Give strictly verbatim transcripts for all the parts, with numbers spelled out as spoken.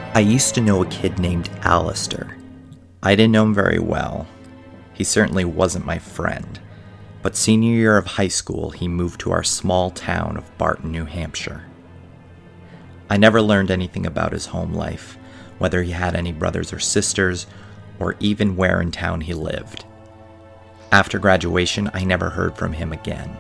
I used to know a kid named Alistair. I didn't know him very well. He certainly wasn't my friend. But senior year of high school, he moved to our small town of Barton, New Hampshire. I never learned anything about his home life, whether he had any brothers or sisters, or even where in town he lived. After graduation, I never heard from him again.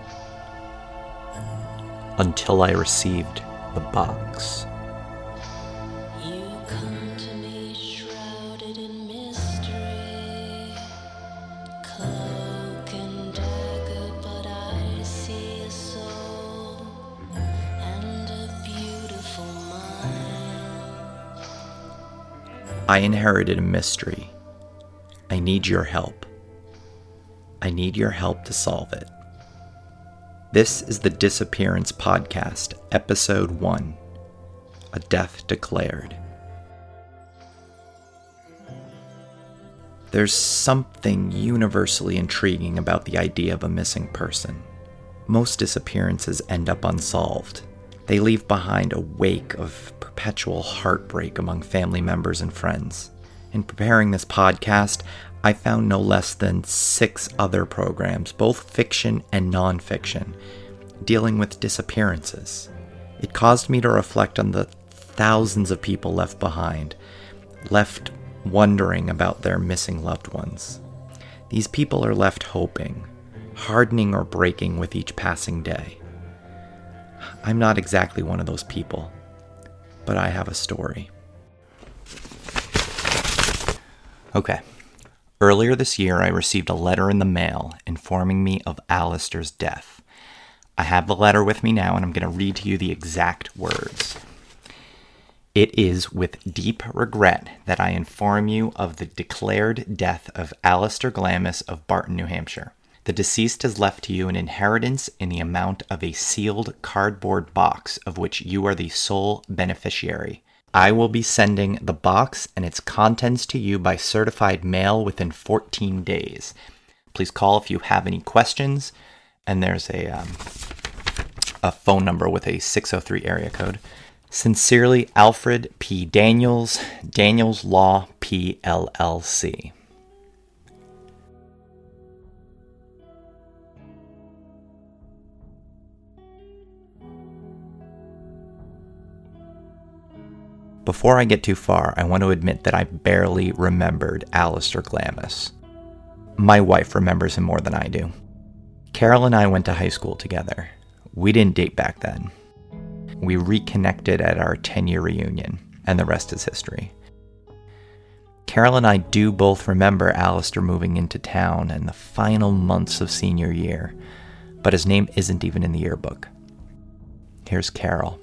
Until I received the box. You come to me shrouded in mystery, cloak and dagger, but I see a soul and a beautiful mind. I inherited a mystery. I need your help. I need your help to solve it. This is the Disappearance Podcast, Episode one, A Death Declared. There's something universally intriguing about the idea of a missing person. Most disappearances end up unsolved. They leave behind a wake of perpetual heartbreak among family members and friends. In preparing this podcast, I found no less than six other programs, both fiction and non-fiction, dealing with disappearances. It caused me to reflect on the thousands of people left behind, left wondering about their missing loved ones. These people are left hoping, hardening or breaking with each passing day. I'm not exactly one of those people, but I have a story. Okay. Earlier this year, I received a letter in the mail informing me of Alistair's death. I have the letter with me now, and I'm going to read to you the exact words. It is with deep regret that I inform you of the declared death of Alistair Glamis of Barton, New Hampshire. The deceased has left to you an inheritance in the amount of a sealed cardboard box of which you are the sole beneficiary. I will be sending the box and its contents to you by certified mail within fourteen days. Please call if you have any questions. And there's a um, a phone number with a six oh three area code. Sincerely, Alfred P. Daniels, Daniels Law P L L C. Before I get too far, I want to admit that I barely remembered Alistair Glamis. My wife remembers him more than I do. Carol and I went to high school together. We didn't date back then. We reconnected at our ten-year reunion, and the rest is history. Carol and I do both remember Alistair moving into town and the final months of senior year, but his name isn't even in the yearbook. Here's Carol.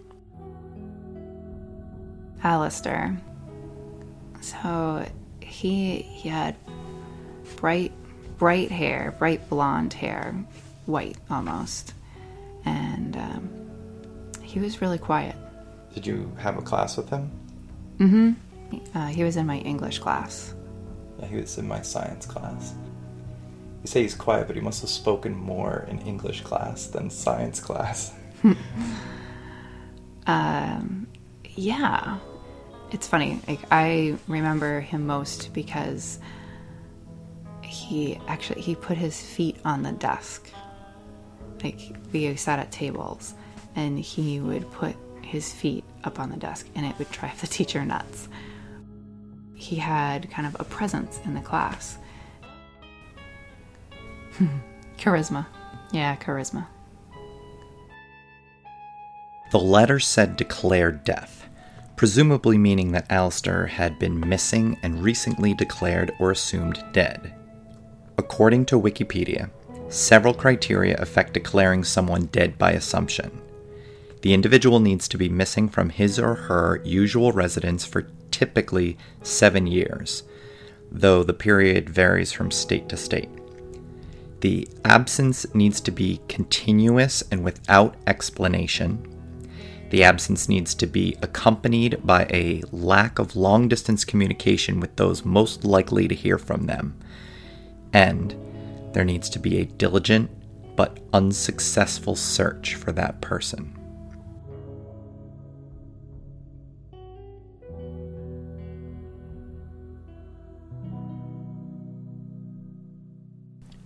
Alistair. So he he had bright bright hair, bright blonde hair, white almost, and um, he was really quiet. Did you have a class with him? Mm-hmm. Uh, he was in my English class. Yeah, he was in my science class. You say he's quiet, but he must have spoken more in English class than science class. um, yeah. It's funny, like, I remember him most because he actually, he put his feet on the desk. Like, we sat at tables, and he would put his feet up on the desk, and it would drive the teacher nuts. He had kind of a presence in the class. Charisma. Yeah, charisma. The letter said declared death, presumably meaning that Alistair had been missing and recently declared or assumed dead. According to Wikipedia, several criteria affect declaring someone dead by assumption. The individual needs to be missing from his or her usual residence for typically seven years, though the period varies from state to state. The absence needs to be continuous and without explanation. The absence needs to be accompanied by a lack of long-distance communication with those most likely to hear from them. And there needs to be a diligent but unsuccessful search for that person.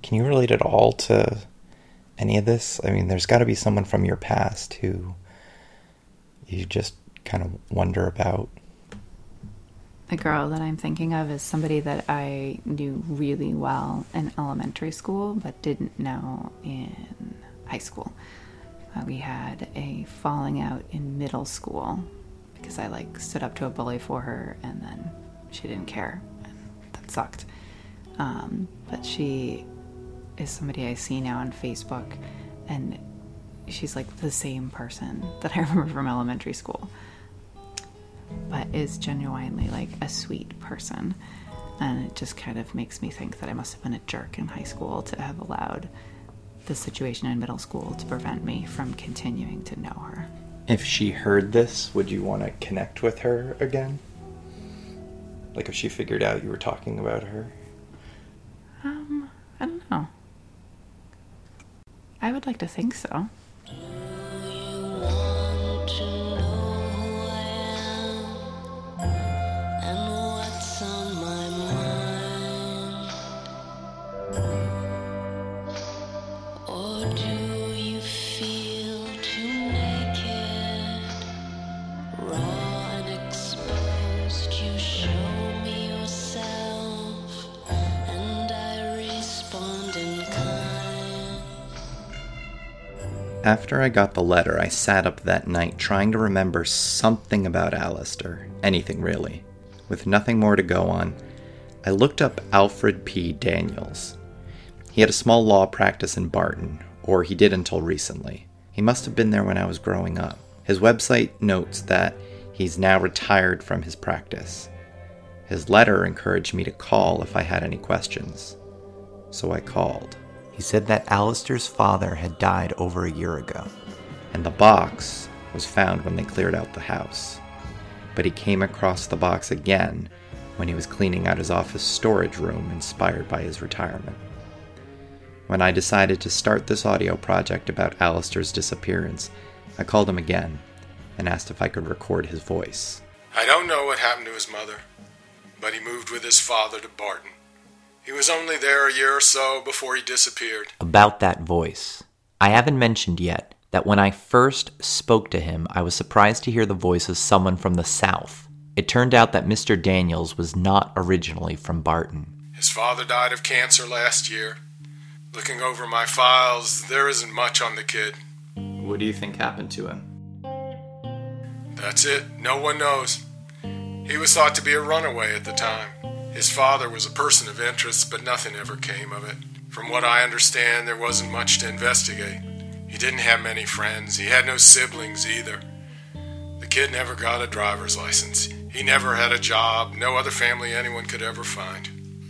Can you relate at all to any of this? I mean, there's got to be someone from your past who you just kind of wonder about. The girl that I'm thinking of is somebody that I knew really well in elementary school, but didn't know in high school. Uh, we had a falling out in middle school because I like stood up to a bully for her, and then she didn't care, and that sucked. Um, but she is somebody I see now on Facebook, and she's like the same person that I remember from elementary school, but is genuinely like a sweet person. And it just kind of makes me think that I must have been a jerk in high school to have allowed the situation in middle school to prevent me from continuing to know her. If she heard this, would you want to connect with her again? Like if she figured out you were talking about her? Um, I don't know. I would like to think so. Do you want to know who I am and what's on my mind? Or do you feel too naked, raw and exposed? You show me yourself, and I respond in kind. After I got the letter, I sat up that night trying to remember something about Alistair, anything really. With nothing more to go on, I looked up Alfred P. Daniels. He had a small law practice in Barton, or he did until recently. He must have been there when I was growing up. His website notes that he's now retired from his practice. His letter encouraged me to call if I had any questions. So I called. He said that Alistair's father had died over a year ago, and the box was found when they cleared out the house. But he came across the box again when he was cleaning out his office storage room inspired by his retirement. When I decided to start this audio project about Alistair's disappearance, I called him again and asked if I could record his voice. I don't know what happened to his mother, but he moved with his father to Barton. He was only there a year or so before he disappeared. About that voice, I haven't mentioned yet that when I first spoke to him, I was surprised to hear the voice of someone from the South. It turned out that Mister Daniels was not originally from Barton. His father died of cancer last year. Looking over my files, there isn't much on the kid. What do you think happened to him? That's it. No one knows. He was thought to be a runaway at the time. His father was a person of interest, but nothing ever came of it. From what I understand, there wasn't much to investigate. He didn't have many friends. He had no siblings either. The kid never got a driver's license. He never had a job. No other family anyone could ever find.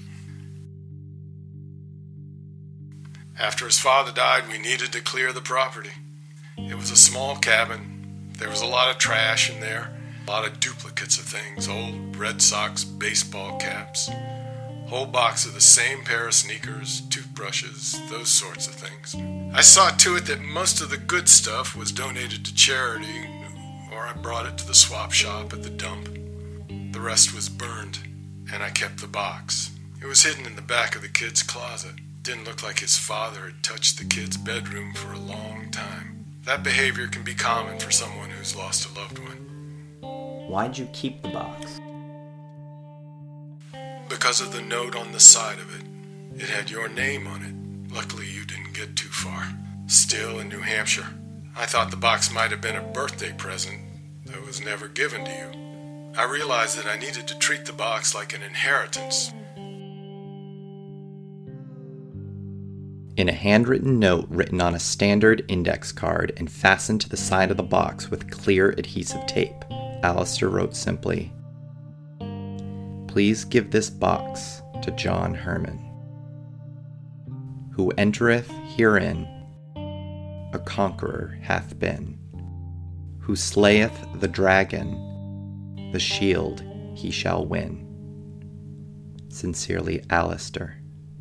After his father died, we needed to clear the property. It was a small cabin. There was a lot of trash in there. A lot of duplicates of things. Old Red Sox baseball caps. Whole box of the same pair of sneakers, toothbrushes, those sorts of things. I saw to it that most of the good stuff was donated to charity, or I brought it to the swap shop at the dump. The rest was burned, and I kept the box. It was hidden in the back of the kid's closet. Didn't look like his father had touched the kid's bedroom for a long time. That behavior can be common for someone who's lost a loved one. Why'd you keep the box? Because of the note on the side of it. It had your name on it. Luckily, you didn't get too far. Still in New Hampshire. I thought the box might have been a birthday present that was never given to you. I realized that I needed to treat the box like an inheritance. In a handwritten note written on a standard index card and fastened to the side of the box with clear adhesive tape, Alistair wrote simply, "Please give this box to John Herman. Who entereth herein, a conqueror hath been. Who slayeth the dragon, the shield he shall win. Sincerely, Alistair."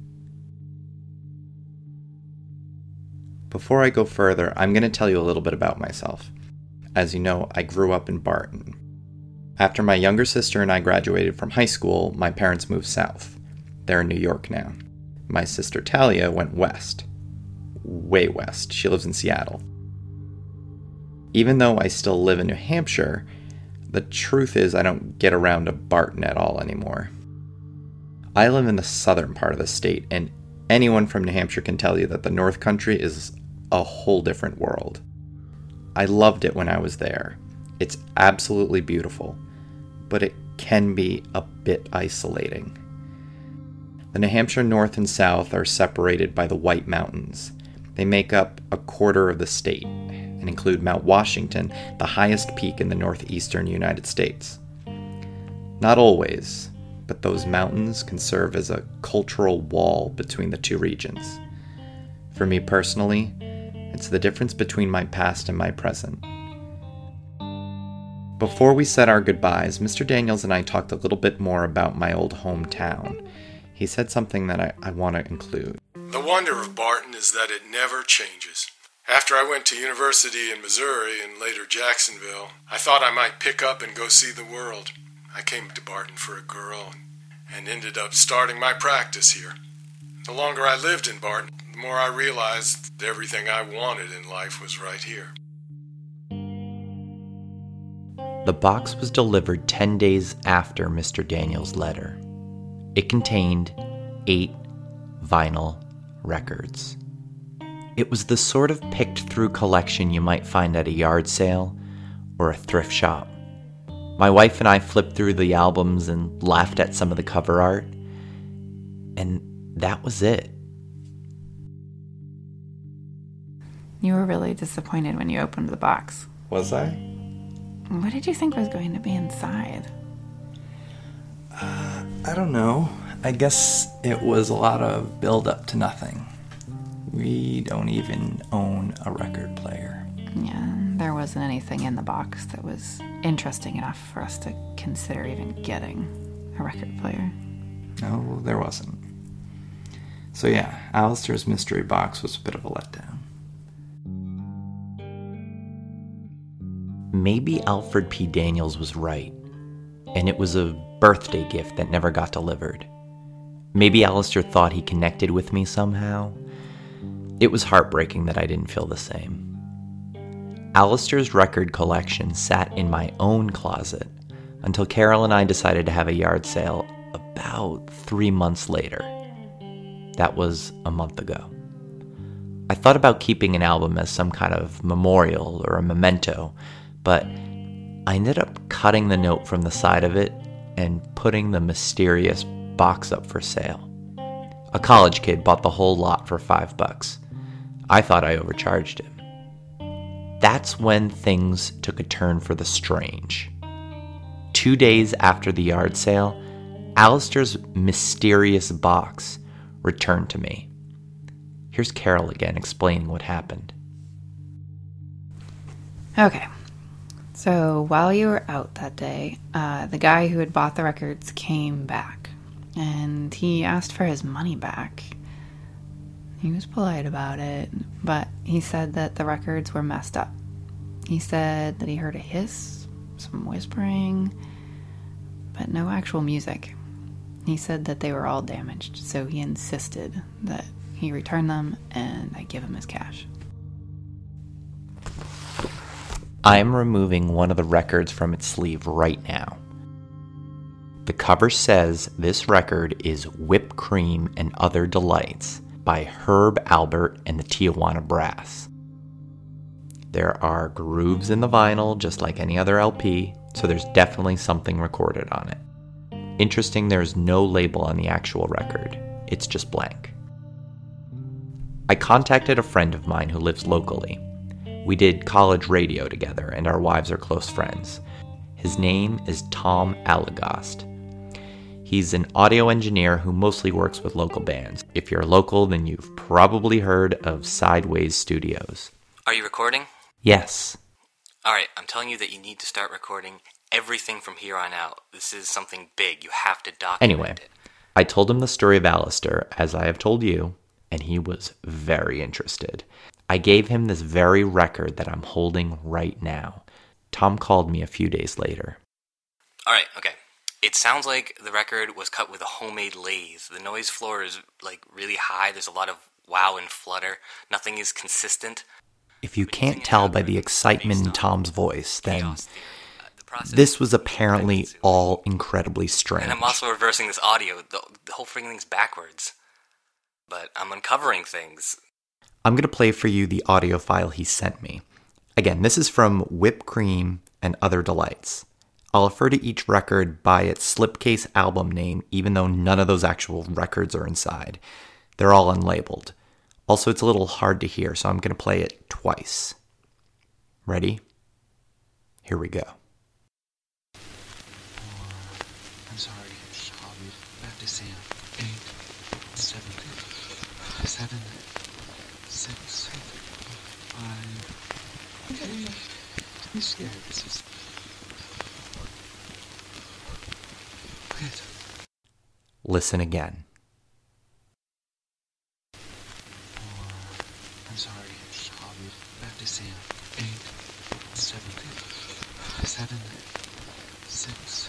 Before I go further, I'm going to tell you a little bit about myself. As you know, I grew up in Barton. After my younger sister and I graduated from high school, my parents moved south. They're in New York now. My sister Talia went west. Way west. She lives in Seattle. Even though I still live in New Hampshire, the truth is I don't get around to Barton at all anymore. I live in the southern part of the state, and anyone from New Hampshire can tell you that the North Country is a whole different world. I loved it when I was there. It's absolutely beautiful, but it can be a bit isolating. The New Hampshire North and South are separated by the White Mountains. They make up a quarter of the state and include Mount Washington, the highest peak in the northeastern United States. Not always, but those mountains can serve as a cultural wall between the two regions. For me personally, it's the difference between my past and my present. Before we said our goodbyes, Mister Daniels and I talked a little bit more about my old hometown. He said something that I, I want to include. The wonder of Barton is that it never changes. After I went to university in Missouri and later Jacksonville, I thought I might pick up and go see the world. I came to Barton for a girl and ended up starting my practice here. The longer I lived in Barton, the more I realized everything I wanted in life was right here. The box was delivered ten days after Mister Daniels' letter. It contained eight vinyl records. It was the sort of picked-through collection you might find at a yard sale or a thrift shop. My wife and I flipped through the albums and laughed at some of the cover art, and that was it. You were really disappointed when you opened the box. Was I? What did you think was going to be inside? Uh, I don't know. I guess it was a lot of build-up to nothing. We don't even own a record player. Yeah, there wasn't anything in the box that was interesting enough for us to consider even getting a record player. No, there wasn't. So yeah, Alistair's mystery box was a bit of a letdown. Maybe Alfred P. Daniels was right, and it was a birthday gift that never got delivered. Maybe Alistair thought he connected with me somehow. It was heartbreaking that I didn't feel the same. Alistair's record collection sat in my own closet until Carol and I decided to have a yard sale about three months later. That was a month ago. I thought about keeping an album as some kind of memorial or a memento, but I ended up cutting the note from the side of it and putting the mysterious box up for sale. A college kid bought the whole lot for five bucks. I thought I overcharged him. That's when things took a turn for the strange. Two days after the yard sale, Alistair's mysterious box returned to me. Here's Carol again explaining what happened. Okay. So while you were out that day, uh, the guy who had bought the records came back, and he asked for his money back. He was polite about it, but he said that the records were messed up. He said that he heard a hiss, some whispering, but no actual music. He said that they were all damaged, so he insisted that he return them and I give him his cash. I am removing one of the records from its sleeve right now. The cover says this record is Whipped Cream and Other Delights by Herb Alpert and the Tijuana Brass. There are grooves in the vinyl just like any other L P, so there's definitely something recorded on it. Interesting, there's no label on the actual record. It's just blank. I contacted a friend of mine who lives locally. We did college radio together, and our wives are close friends. His name is Tom Allegost. He's an audio engineer who mostly works with local bands. If you're local, then you've probably heard of Sideways Studios. Are you recording? Yes. Alright, I'm telling you that you need to start recording everything from here on out. This is something big. You have to document Anyway, it. I told him the story of Alistair, as I have told you, and he was very interested. I gave him this very record that I'm holding right now. Tom called me a few days later. Alright, okay. It sounds like the record was cut with a homemade lathe. The noise floor is like really high. There's a lot of wow and flutter. Nothing is consistent. If you can't tell by the excitement in Tom's voice, then this was apparently all incredibly strange. And I'm also reversing this audio. The, the whole freaking thing's backwards. But I'm uncovering things. I'm going to play for you the audio file he sent me. Again, this is from Whipped Cream and Other Delights. I'll refer to each record by its slipcase album name, even though none of those actual records are inside. They're all unlabeled. Also, it's a little hard to hear, so I'm going to play it twice. Ready? Here we go. I'm sorry, Charlie. Back to Sam. Eight, seven, seven, six, five. Okay. I'm scared. This is. Wait. Listen again. I'm sorry, Charlie. Back to Sam. Eight, seven, seven, six,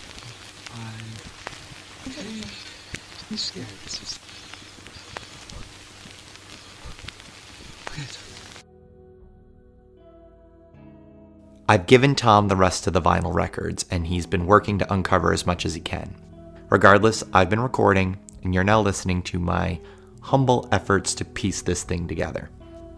five. Okay. I'm scared. This is. Wait. I've given Tom the rest of the vinyl records, and he's been working to uncover as much as he can. Regardless, I've been recording, and you're now listening to my humble efforts to piece this thing together.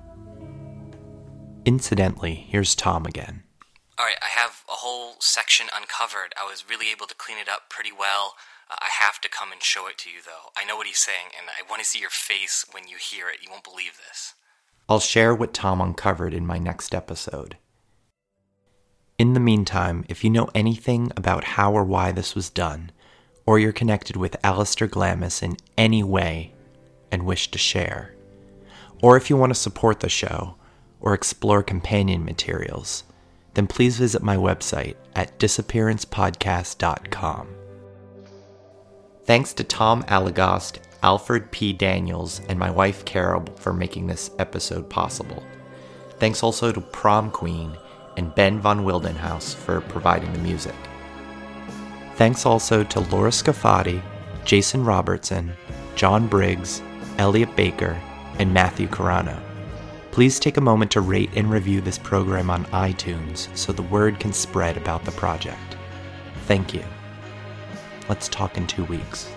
Incidentally, here's Tom again. Alright, I have a whole section uncovered. I was really able to clean it up pretty well. Uh, I have to come and show it to you, though. I know what he's saying, and I want to see your face when you hear it. You won't believe this. I'll share what Tom uncovered in my next episode. In the meantime, if you know anything about how or why this was done, or you're connected with Alistair Glamis in any way and wish to share, or if you want to support the show or explore companion materials, then please visit my website at disappearance podcast dot com. Thanks to Tom Allegost, Alfred P. Daniels, and my wife Carol for making this episode possible. Thanks also to Prom Queen and Ben von Wildenhaus for providing the music. Thanks also to Laura Scafati, Jason Robertson, John Briggs, Elliot Baker, and Matthew Carano. Please take a moment to rate and review this program on iTunes so the word can spread about the project. Thank you. Let's talk in two weeks.